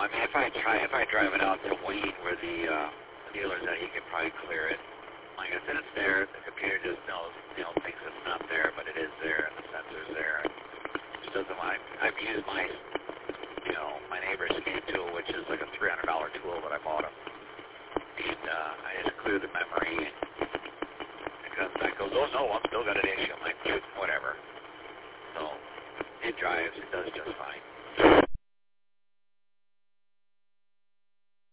I mean, if I drive it out to Wayne where the dealer's at, he could probably clear it. Like I said, it's there. The computer just knows, thinks it's not there, but it is there, and the sensor's there. It just doesn't want. I've used my, my neighbor's scan tool, which is like a $300 tool that I bought him, and I just clear the memory, and it comes back, goes, oh no, I've still got an issue. I'm like, whatever. So it drives. It does just fine.